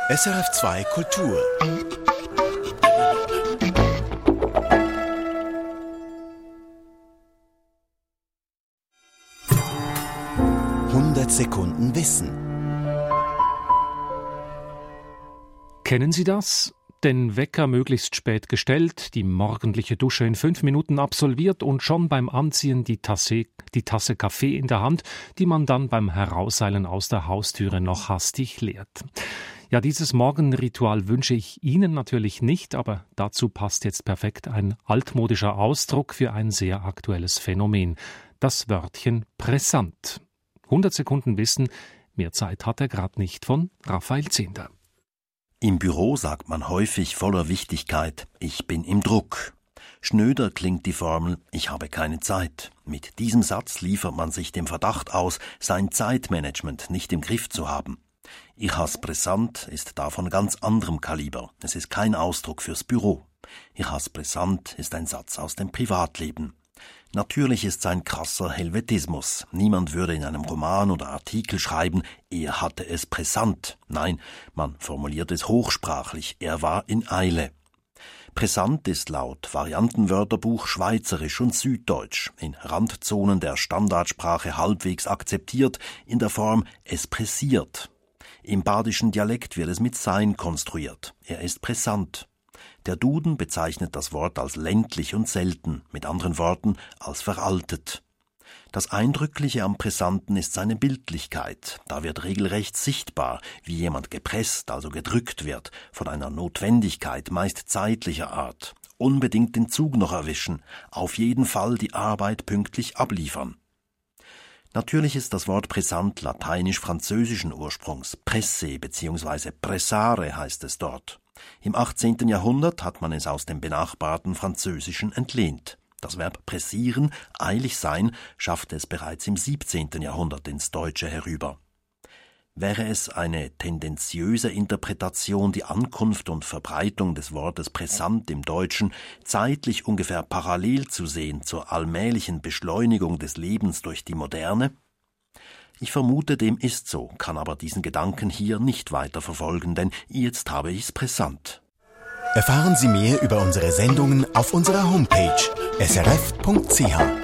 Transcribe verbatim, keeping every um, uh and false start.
S R F zwei Kultur. hundert Sekunden Wissen. Kennen Sie das? Den Wecker möglichst spät gestellt, die morgendliche Dusche in fünf Minuten absolviert und schon beim Anziehen die Tasse, die Tasse Kaffee in der Hand, die man dann beim Herauseilen aus der Haustüre noch hastig leert. Ja, dieses Morgenritual wünsche ich Ihnen natürlich nicht, aber dazu passt jetzt perfekt ein altmodischer Ausdruck für ein sehr aktuelles Phänomen. Das Wörtchen pressant. hundert Sekunden Wissen, mehr Zeit hat er gerade nicht, von Raphael Zehnder. Im Büro sagt man häufig voller Wichtigkeit, ich bin im Druck. Schnöder klingt die Formel, ich habe keine Zeit. Mit diesem Satz liefert man sich dem Verdacht aus, sein Zeitmanagement nicht im Griff zu haben. Ich hasse pressant ist da von ganz anderem Kaliber. Es ist kein Ausdruck fürs Büro. Ich hasse pressant ist ein Satz aus dem Privatleben. Natürlich ist es ein krasser Helvetismus. Niemand würde in einem Roman oder Artikel schreiben, er hatte es pressant. Nein, man formuliert es hochsprachlich, er war in Eile. Pressant ist laut Variantenwörterbuch Schweizerisch und Süddeutsch, in Randzonen der Standardsprache halbwegs akzeptiert, in der Form es pressiert. Im badischen Dialekt wird es mit sein konstruiert. Er ist pressant. Der Duden bezeichnet das Wort als ländlich und selten, mit anderen Worten als veraltet. Das Eindrückliche am Pressanten ist seine Bildlichkeit. Da wird regelrecht sichtbar, wie jemand gepresst, also gedrückt wird, von einer Notwendigkeit, meist zeitlicher Art. Unbedingt den Zug noch erwischen, auf jeden Fall die Arbeit pünktlich abliefern. Natürlich ist das Wort pressant lateinisch-französischen Ursprungs, presse bzw. pressare heißt es dort. Im achtzehnten Jahrhundert hat man es aus dem benachbarten Französischen entlehnt. Das Verb pressieren, eilig sein, schaffte es bereits im siebzehnten Jahrhundert ins Deutsche herüber. Wäre es eine tendenziöse Interpretation, die Ankunft und Verbreitung des Wortes pressant im Deutschen zeitlich ungefähr parallel zu sehen zur allmählichen Beschleunigung des Lebens durch die Moderne? Ich vermute, dem ist so, kann aber diesen Gedanken hier nicht weiter verfolgen, denn jetzt habe ich's pressant. Erfahren Sie mehr über unsere Sendungen auf unserer Homepage s r f punkt c h.